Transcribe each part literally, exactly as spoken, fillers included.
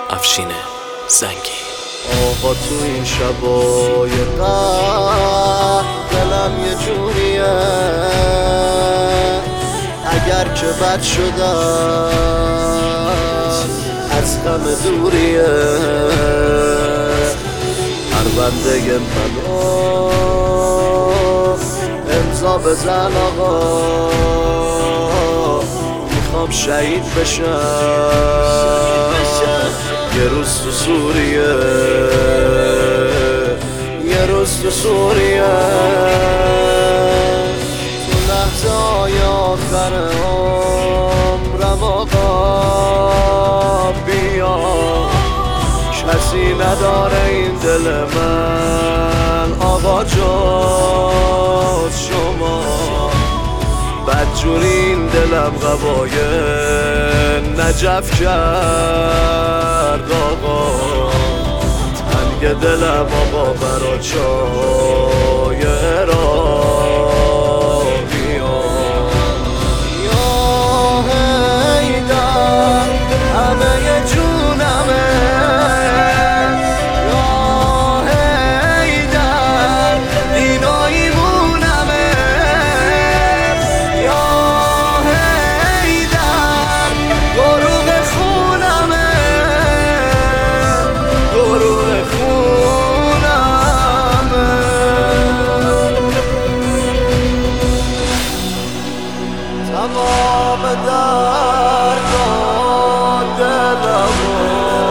افشین زنگی. آقا تو این شبای قهر دلم یه جوریه، اگر که بد شدن از غم دوریه. پرونده منو امضا بزن آقا، میخوام شهید بشم یه روز تو سوریه، یه روز تو سوریه. تو لحظه های آخر عمرم آقا بیا، کسی نداره این دل من آقا جز شما. بدجوری این دلم قبای نجف کرد آقا، تنگ دلم آقا برا چای عراقیان. یا حیدر همه جونمه، یا حیدر اینا ایمونمه، یا حیدر گروه خونمه، گروه خونمه. تمام دردان دلمو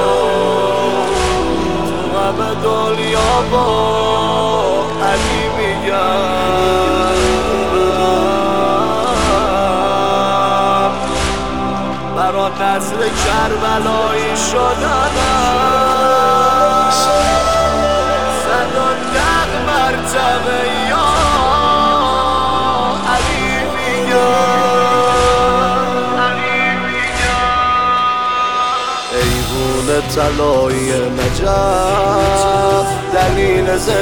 تو غم دنیا با علی میگم، برا نسل کربلایی شدنم صد و ده مرتبه یا علی میگم. ایوون طلایی نجف دلیل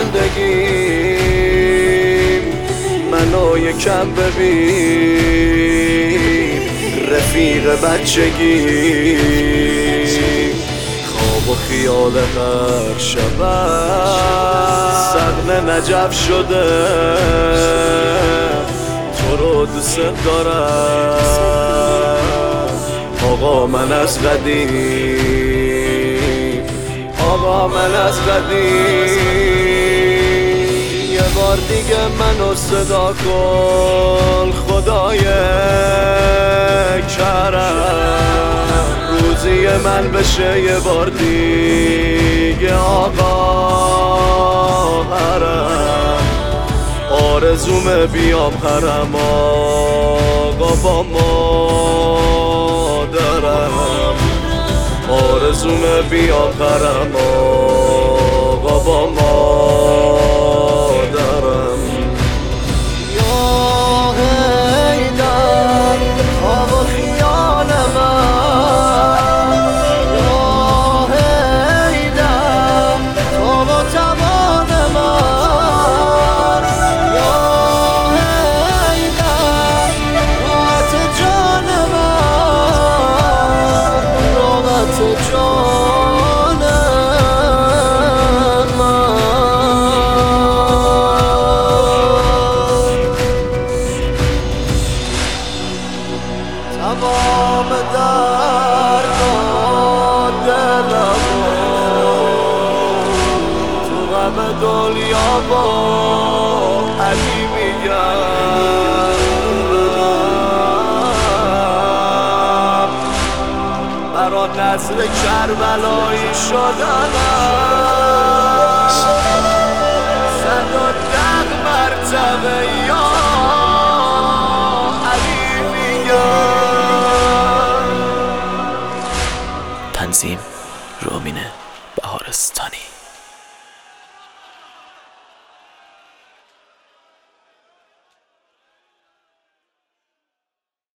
زندگیم، منو یکم ببین رفیق بچگی. خواب و خیال هر شبم سقن نجف شده، تو رو دوست دارم آقا من از قدیم، آقا من از قدیم. یه بار دیگه منو صدا کن خدای کرم، روزی من بشه یه بار دیگه آقا حرم. آرزومه بیام حرم آقا با مادرم، آرزومه بیام حرم آقا با مادرم. یا حیدر خواب و خیال من، یا حیدر تو و توان من، یا حیدر راحت جان من، راحت جان من. تمام دردان دلمو تو غم دنیا با علی میگم، برا نسل کربلایی شدنم صد و ده مرتبه یا